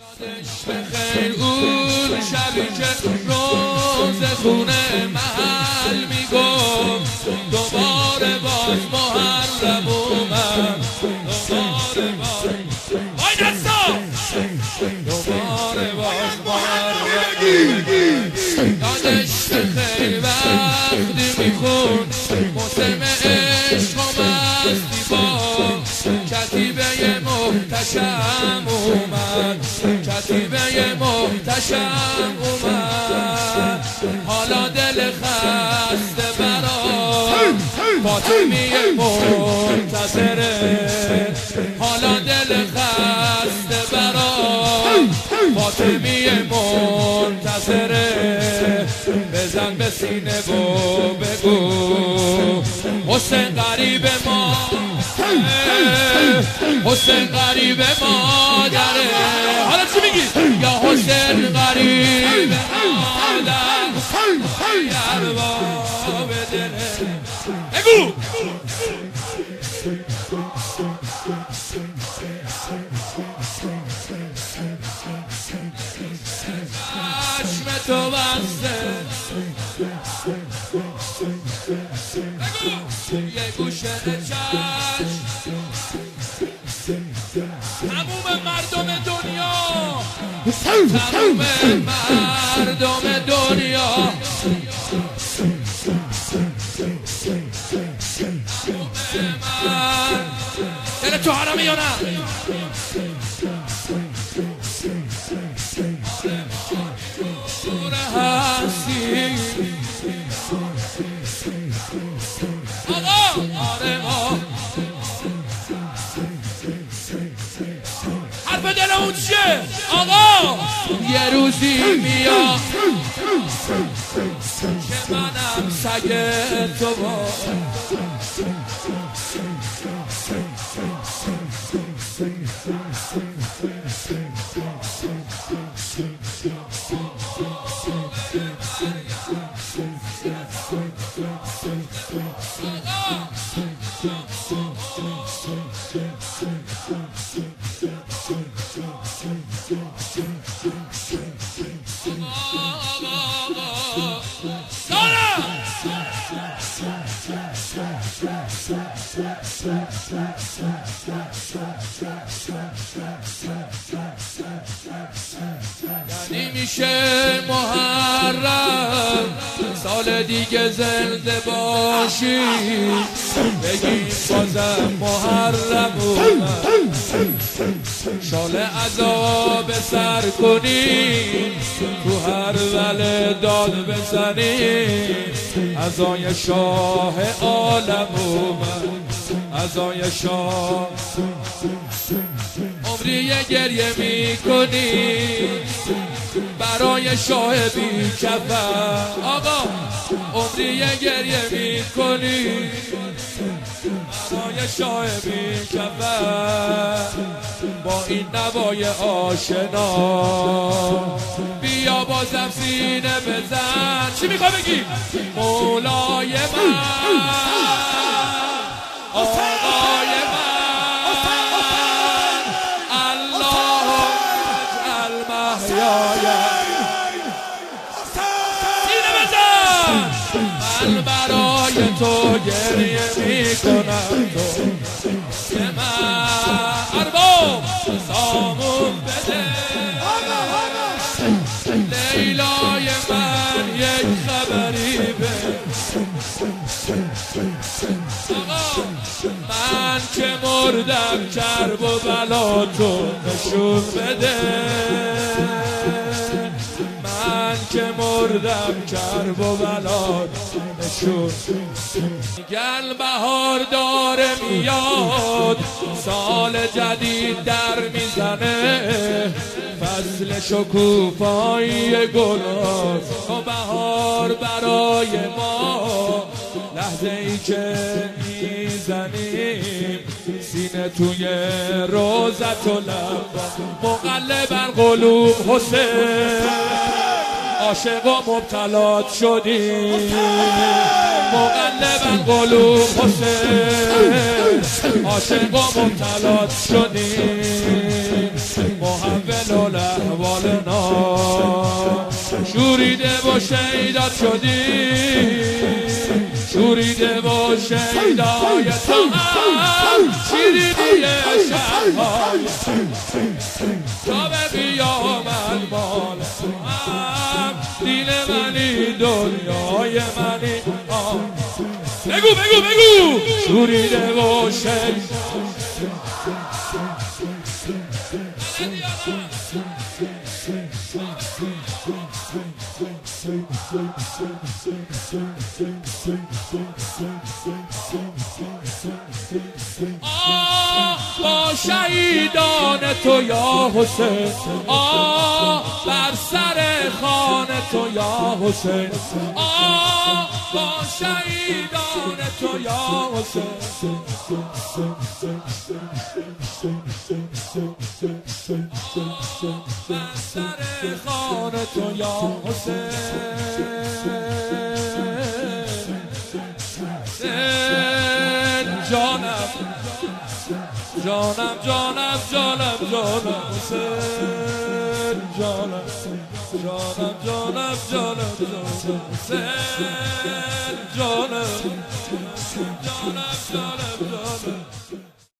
بخیر اون شبی که روز خونه محل میگفت دوباره باز محرم اومد، دوباره باز وای دستا دوباره باز محرم یادش بخیر وقتی میخون موسم عشق و مستی با کتیبه محتشم اومد، کتیبه محتشم اومد. حالا دل خسته برای فاطمی منتظره، حالا دل خسته برای فاطمی منتظره. بزن به سینه و بگو حسین غریب ما، حسین غریب مادره. حالا چی میگی؟ یا حسین غریب مادر ارباب دله. بگو چشم تو بسته، یه گوشه چشم تموم مردم دنیا، تموم مردم دنیا دل تو حرامه یا نه؟ حرف دل اون چیه؟ آقا یه روزی میاد که منم سگ تو با یعنی میشه محرم سال دیگه زنده باشی، بگیم بازم محرم اومد، شال عذاب سر کنی، تو هر وله داد بزنی. عزای شاه عالم اومد، عزای شاه. عمری یه گریه میکنی برای شاه بی کفن. آقا عمری یه گریه میکنی برای شاه بی کفن. با این نوای آشنا بیا بازم سینه بزن. چی میخوای بگی؟ مولای من، آقای من، الله اجعل محیای. سینه بزن. من برای تو گریه میکنم، تو که من ارباب سامون بده. لیلای من یک خبری به من که مردم کرب و بلا تو نشون بده. من که مردم کرب و بلا نشون. گل بهار داره میاد، سال جدید در میزنه، فصل شکوفایی گل‌هاست و بهار برای ما. لحظه ای که میزنیم سینه توی روزت و لب، مقلبن قلوب حسین، عاشق و مبتلات شدیم. مقلبن قلوب حسین، عاشق و مبتلات شدیم. محول و تو شیدات شدی شوریده و شیدای تو هم شیرینی شبهای تا به قیامت مال تو هم دین منی دنیای منی بگو بگو بگو شوریده و شیدای با شهیدان تو یا حسین بر سر خان تو یا حسین با شهیدان تو یا حسین بر سر خان تو یا حسین جانم جانم جانم جانم جانم حسین جانم جانم جانم جانم جانم حسین جانم جانم جانم جانم